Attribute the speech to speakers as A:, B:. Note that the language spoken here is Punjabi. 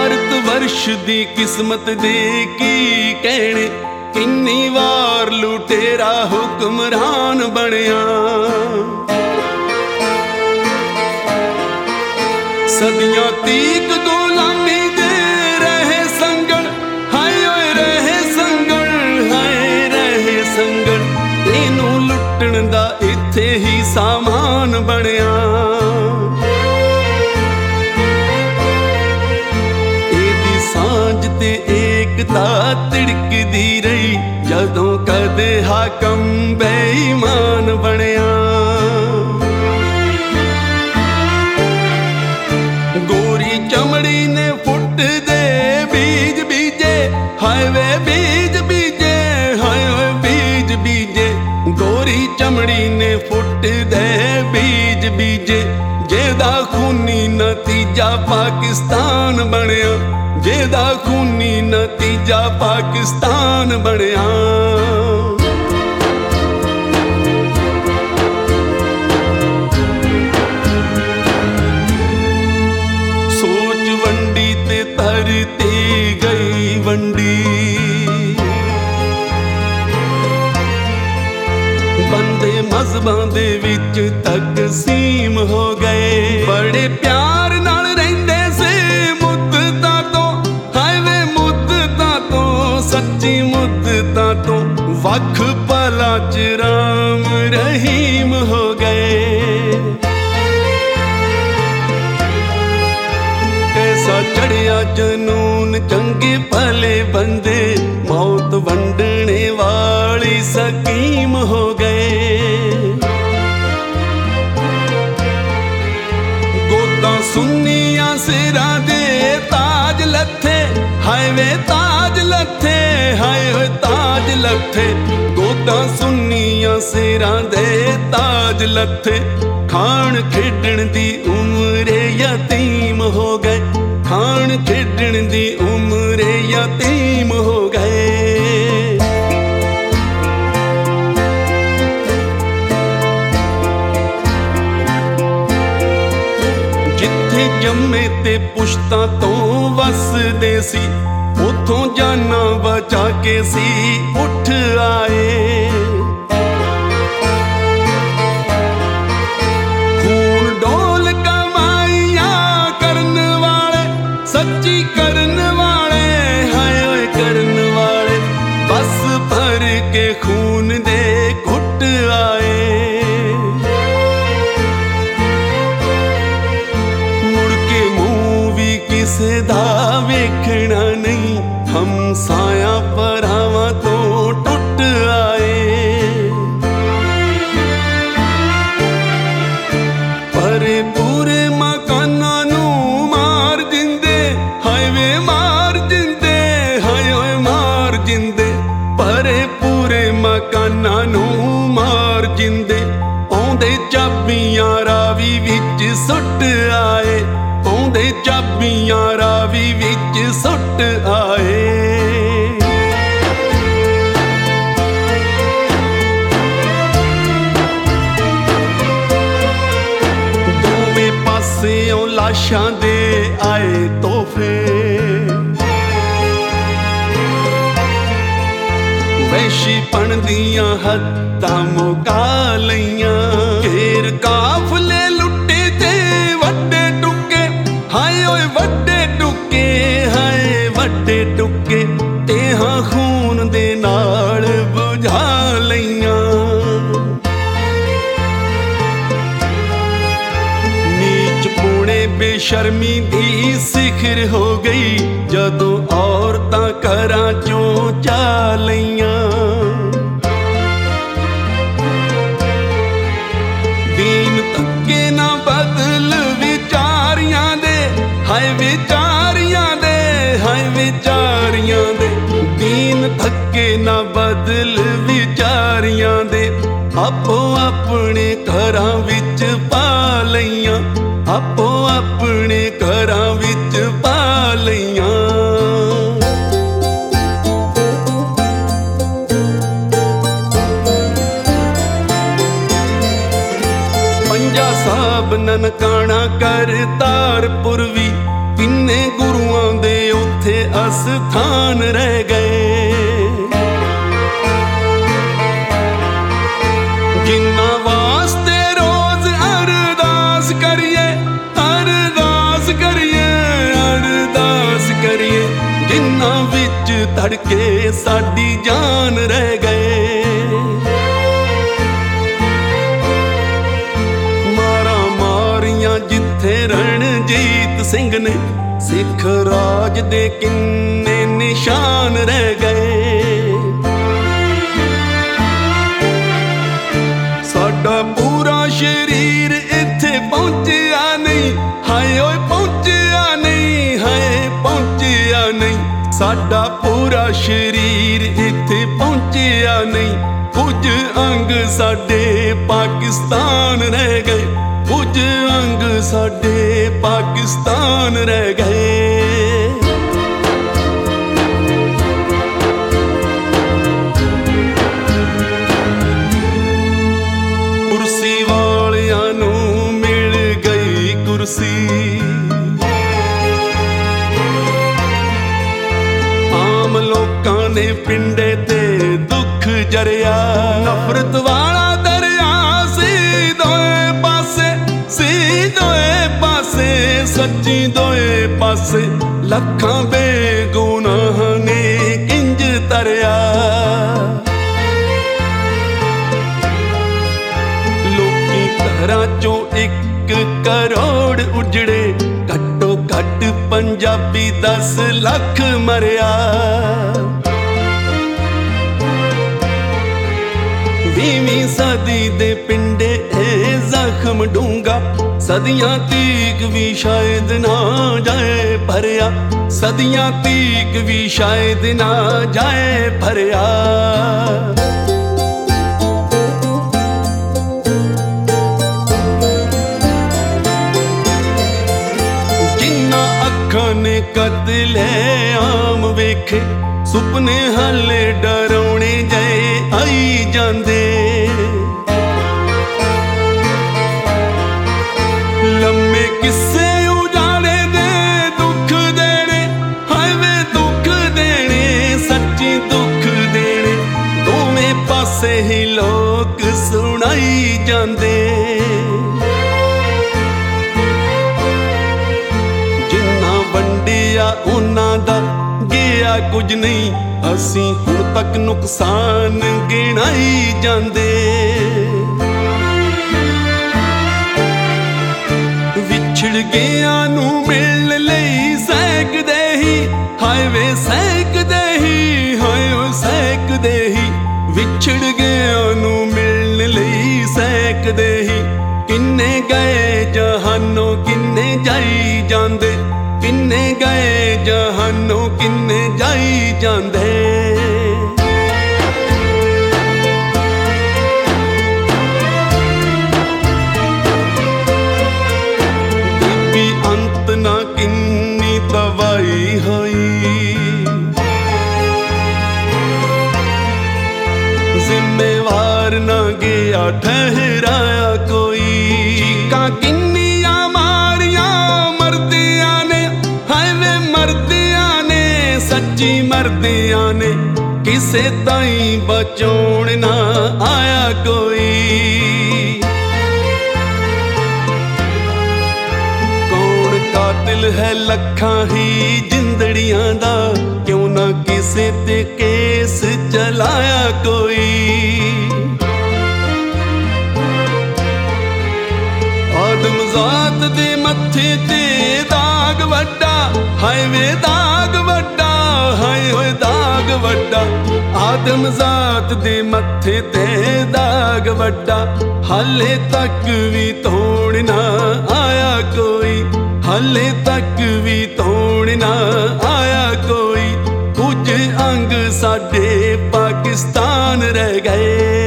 A: ਭਾਰਤ ਵਰਸ਼ ਦੀ ਕਿਸਮਤ ਦੇ ਕੀ ਕਹਿਣੇ, ਕਿੰਨੀ ਵਾਰ ਲੁਟੇਰਾ ਹੁਕਮਰਾਨ ਬਣਿਆ। ਸਦੀਆਂ ਤੀਕ ਗੁਲਾਮੀ ਦੇ ਰਹੇ ਸੰਗਲ, ਹਾਏ ਓਏ ਰਹੇ ਸੰਗਲ, ਹਾਏ ਰਹੇ ਸੰਗਲ। ਇਹਨੂੰ ਲੁੱਟਣ ਦਾ ਇੱਥੇ ਹੀ ਸਾਮਾਨ ਬਣਿਆ। ਇਹਦੀ ਸਾਂਝ ਤੇ ਏਕਤਾ ਤਿੜਕਦੀ ਰਹੀ, ਜਦੋਂ ਕਦੇ ਹਾਕਮ ਬੇਈਮਾਨ ਬਣਿਆ। ਗੋਰੀ ਚਮੜੀ ਨੇ ਫੁੱਟ ਦੇ ਬੀਜ ਬੀਜੇ, ਹਾਏ ਵੇ ਬੀਜ ਬੀਜੇ, ਹਾਏ ਓਏ ਬੀਜ ਬੀਜੇ। ਗੋਰੀ ਚਮੜੀ ਨੇ ਫੁੱਟ ਦੇ ਬੀਜ ਬੀਜੇ, ਜਿਹਦਾ ਖੂਨੀ ਨਤੀਜਾ ਪਾਕਿਸਤਾਨ ਬਣਿਆ, ਜਿਹਦਾ ਖੂਨੀ ਨਤੀਜਾ ਪਾਕਿਸਤਾਨ ਬਣਿਆ। ਸੋਚ ਵੰਡੀ ਤੇ ਧਰਤੀ ਗਈ ਵੰਡੀ, ਬੰਦੇ ਮਜ਼ਹਬਾਂ ਦੇ ਵਿੱਚ ਤਕਸੀਮ ਹੋ ਗਏ। ਬੜੇ ਪਿਆਰ ਨਾਲ ਰਹਿੰਦੇ ਸੀ ਮੁੱਦਤਾਂ ਤੋਂ, ਹਾਏ ਵੇ ਮੁੱਦਤਾਂ ਤੋਂ, ਸੱਚੀ ਮੁੱਦਤਾਂ ਤੋਂ। ਵੱਖ ਪਲਾਂ 'ਚ ਰਾਮ ਰਹੀਮ ਹੋ ਗਏ। ਕੈਸਾ ਚੜਿਆ ਜਨੂਨ ਚੰਗੇ ਭਲੇ ਬੰਦੇ, ਮੌਤ ਵੰਡਣੇ ਵਾਲੀ ਸਕੀਮ ਹੋ ਗਏ। ਗੋਦਾਂ ਸੁੰਨੀਆਂ ਸਿਰਾਂ ਦੇ ਤਾਜ ਲੱਥੇ, ਹਾਏ ਵੇ ਤਾਜ ਲੱਥੇ, ਹਾਏ ਹੋਏ ਤਾਜ ਲੱਥੇ। ਗੋਦਾਂ ਸੁੰਨੀਆਂ ਸਿਰਾਂ ਦੇ ਤਾਜ ਲੱਥੇ। ਖਾਣ ਖੇਡਣ ਦੀ ਉਮਰੇ ਯਤੀਮ ਹੋ ਗਏ, ਖਾਣ ਖੇਡਣ ਦੀ ਉਮਰੇ ਯਤੀਮ ਹੋ ਗਏ। ਜਿੱਥੇ ਜੰਮੇ ਤੇ ਪੁਸ਼ਤਾਂ ਤੋਂ ਵਸਦੇ ਸੀ, ਉੱਥੋਂ ਜਾਨਾਂ ਬਚਾ ਕੇ ਸੀ ਉੱਠ ਆਏ। ਖੂਨ ਡੋਲ ਕਮਾਈਆਂ ਕਰਨ ਵਾਲੇ, ਸੱਚੀ ਕਰਨ ਵਾਲੇ, ਹਾਏ ਓਏ ਕਰਨ ਵਾਲੇ। ਬਸ ਭਰ ਕੇ ਖੂਨ ਦੇ ਘੁੱਟ ਆਏ। ਮੁੜ ਕੇ ਮੂੰਹ ਵੀ ਕਿਸੇ ਦਾ ਵੇਖਣਾ ਨਹੀਂ, ਹਮਸਾਇਆ ਭਰਾਵਾਂ ਤੋਂ ਟੁੱਟ ਆਏ। ਭਰੇ ਪੂਰੇ ਮਕਾਨਾਂ ਨੂੰ ਮਾਰ ਦਿੰਦੇ, ਹਾਏ ਵੇ ਮਾਰ ਦਿੰਦੇ, ਹਾਏ ਓਏ ਮਾਰ ਦਿੰਦੇ। ਭਰੇ ਪੂਰੇ ਮਕਾਨਾਂ ਨੂੰ ਮਾਰ ਦਿੰਦੇ। ਆਉਂਦੇ ਚਾਬੀਆਂ ਰਾਵੀ ਵਿੱਚ ਸੁੱਟ ਆਏ, ਆਉਂਦੇ ਚਾਬੀਆਂ ਰਾਵੀ ਵਿੱਚ ਸੁੱਟ ਆਏ। ਦੋਵੇਂ ਪਾਸਿਓਂ ਲਾਸ਼ਾਂ ਦੇ ਆਏ ਤੋਹਫੇ, ਵਹਿਸ਼ੀਪਣ ਦੀਆਂ ਹੱਦਾਂ ਮੁਕਾ ਲਈਆਂ। ਘੇਰ ਕਾਫਲੇ ਲੁੱਟੇ ਤੇ ਵੱਡੇ ਟੁੱਕੇ, ਹਾਏ ਓਏ ਵੱਡੇ ਟੁੱਕੇ, ਹਾਏ ਵੱਡੇ ਟੁੱਕੇ। ਤੇਹਾਂ ਖੂਨ ਦੇ ਨਾਲ ਬੁਝਾ ਲਈਆਂ। ਨੀਚ ਪੂਣੇ ਬੇਸ਼ਰਮੀ ਦੀ ਸਿਖਰ ਹੋ ਗਈ, ਜਦੋਂ ਔਰਤਾਂ ਘਰਾਂ ਚੋਂ ਚਾ ਲਈਆਂ। ਦੀਨ ਧੱਕੇ ਨਾ ਬਦਲ ਵਿਚਾਰੀਆਂ ਦੇ, ਹਾਏ ਵਿਚਾਰੀਆਂ ਦੇ, ਹਾਏ ਵਿਚਾਰੀਆਂ ਦੇ। ਦੀਨ ਧੱਕੇ ਨਾ ਬਦਲ ਵਿਚਾਰੀਆਂ ਦੇ। ਆਪੋ ਆਪਣੇ ਘਰਾਂ ਵਿੱਚ ਪਾ ਲਈਆਂ, ਆਪੋ ਆਪਣੇ ਘਰਾਂ ਵਿੱਚ ਪਾ ਲਈਆਂ। ਪੰਜਾ ਸਾਹਿਬ ਨਨਕਾਣਾ ਕਰਤਾਰਪੁਰ ਵੀ, ਤਿੰਨੇ ਗੁਰੂਆਂ ਦੇ ਪਾਕਿਸਤਾਨ ਰਹਿ ਗਏ। ਜਿਨ੍ਹਾਂ ਵਾਸਤੇ ਰੋਜ਼ ਅਰਦਾਸ ਕਰੀਏ, ਅਰਦਾਸ ਕਰੀਏ, ਅਰਦਾਸ ਕਰੀਏ, ਜਿਨ੍ਹਾਂ ਵਿੱਚ ਧੜਕੇ ਸਾਡੀ ਜਾਨ ਰਹਿ ਗਏ। ਮਾਰਾਂ ਮਾਰੀਆਂ ਜਿੱਥੇ ਰਣਜੀਤ ਸਿੰਘ ਨੇ, ਸਿੱਖ ਰਾਜ ਦੇ ਕਿੰਨੇ ਨਿਸ਼ਾਨ ਰਹਿ ਗਏ। ਸਾਡਾ ਪੂਰਾ ਸ਼ਰੀਰ ਇੱਥੇ ਪਹੁੰਚਿਆ ਨਹੀਂ, ਹਾਏ ਓਏ ਪਹੁੰਚਿਆ ਨਹੀਂ, ਹਾਏ ਪਹੁੰਚਿਆ ਨਹੀਂ। ਸਾਡਾ ਪੂਰਾ ਸ਼ਰੀਰ ਇੱਥੇ ਪਹੁੰਚਿਆ ਨਹੀਂ। ਕੁਝ ਅੰਗ ਸਾਡੇ ਪਾਕਿਸਤਾਨ ਰਹਿ ਗਏ, ਕੁਝ ਅੰਗ ਸਾਡੇ ਪਾਕਿਸਤਾਨ ਰਹਿ ਗਏ। ਕੁਰਸੀ ਵਾਲਿਆਂ ਨੂੰ ਮਿਲ ਗਈ ਕੁਰਸੀ, ਆਮ ਲੋਕਾਂ ਨੇ ਪਿੰਡੇ ਤੇ ਦੁੱਖ ਜਰਿਆ। ਨਫ਼ਰਤ ਵਾਲਾ ਦਰਿਆ ਸੀ ਦੋਏ ਪਾਸੇ, ਸੀ ਦੋਏ ਪਾਸੇ, ਸੱਚੀ ਦੋਏ ਪਾਸੇ। ਲੱਖਾਂ ਬੇਗੁਨਾਹ ਨੇ ਕਿੰਜ ਤਰਿਆ। ਲੋਕੀ ਘਰਾਂ ਚੋਂ 1 ਕਰੋੜ ਉਜੜੇ, ਘੱਟੋ ਘੱਟ ਪੰਜਾਬੀ 10 ਲੱਖ ਮਰਿਆ। 20ਵੀਂ ਸਦੀ ਦੇ ਪਿੰਡੇ ਇਹ ਜ਼ਖਮ ਡੂੰਘਾ, ਸਦੀਆਂ ਤੀਕ ਵੀ ਸ਼ਾਇਦ ਨਾ ਜਾਏ ਭਰਿਆ, ਸਦੀਆਂ ਤੀਕ ਵੀ ਸ਼ਾਇਦ ਨਾ ਜਾਏ ਭਰਿਆ। ਜਿਨ੍ਹਾਂ ਅੱਖਾਂ ਨੇ ਕਤਲੇ ਆਮ ਵੇਖੇ, ਸੁਪਨੇ ਹਾਲੇ ਡਰਾਉਣੇ ਜਏ ਆਈ ਜਾਂਦੇ। ਲੰਮੇ ਕਿੱਸੇ ਉਜਾੜੇ ਦੇ ਦੁੱਖ ਦੇਣੇ, ਹਾਏ ਵੇ ਦੁੱਖ ਦੇਣੇ, ਸੱਚੀ ਦੁੱਖ ਦੇਣੇ। ਦੋਵੇਂ ਪਾਸੇ ਹੀ ਲੋਕ ਸੁਣਾਈ ਜਾਂਦੇ। ਜਿੰਨਾ ਵੰਡਿਆ ਉਹਨਾਂ ਦਾ ਗਿਆ ਕੁਝ ਨਹੀਂ, ਅਸੀਂ ਹੁਣ ਤੱਕ ਨੁਕਸਾਨ ਗਿਣਾਈ ਜਾਂਦੇ। ਵਿਛੜ ਗਿਆ ਨੂੰ ਮਿਲਣ ਲਈ ਸਹਿਕਦੇ ਹੀ, ਹਾਏ ਵੇ ਸਹਿਕਦੇ ਹੀ, ਹਾਏ ਓ ਸਹਿਕਦੇ ਹੀ। ਵਿਛੜ ਗਿਆ ਨੂੰ ਮਿਲਣ ਲਈ ਸਹਿਕਦੇ ਹੀ। ਕਿੰਨੇ ਗਏ ਜਹਾਨੋਂ ਕਿੰਨੇ ਜਾਈ ਜਾਂਦੇ, ਕਿੰਨੇ ਗਏ ਜਹਾਨੋਂ ਕਿੰਨੇ ਜਾਈ ਜਾਂਦੇ। ਬੀਬੀ ਅੰਤ ਨਾ ਕਿੰਨੀ ਤਬਾਹੀ ਹੋਈ, ਜ਼ਿੰਮੇਵਾਰ ਨਾ ਗਿਆ ਠਹਿਰਾਇਆ ਕੋਈ। ਚੀਕਾਂ ਕਿੰਨੀਆਂ ਮਾਰੀਆਂ ਮਰਦਿਆਂ ਨੇ, ਹਾਏ ਵੇ ਮਰਦਿਆਂ ਨੇ, ਸੱਚੀ ਮਰਦਿਆਂ ਨੇ। ਕਿਸੇ ਤਾਈਂ ਬਚਾਉਣ ਨਾ ਆਇਆ ਕੋਈ। ਕੌਣ ਕਾਤਿਲ ਹੈ ਲੱਖਾਂ ਹੀ ਜਿੰਦੜੀਆਂ ਦਾ, ਕਿਉਂ ਨਾ ਕਿਸੇ ਤੇ ਕੇਸ ਚਲਾਇਆ ਕੋਈ। ਆਦਮਜ਼ਾਤ ਦੇ ਮੱਥੇ ਤੇ ਦਾਗ ਵੱਡਾ, ਹਾਏ ਵੇ ਦਾਗ ਵੱਡਾ, ਹਾਏ ਹੋਏ ਦਾਗ ਵੱਡਾ। ਆਦਮਜ਼ਾਤ ਦੇ ਮੱਥੇ ਤੇ ਦਾਗ ਵੱਡਾ, ਹਾਲੇ ਤੱਕ ਵੀ ਧੋਣ ਨਾ ਆਇਆ ਕੋਈ, ਹਾਲੇ ਤੱਕ ਵੀ ਧੋਣ ਨਾ ਆਇਆ ਕੋਈ। ਕੁਝ ਅੰਗ ਸਾਡੇ ਪਾਕਿਸਤਾਨ ਰਹਿ ਗਏ।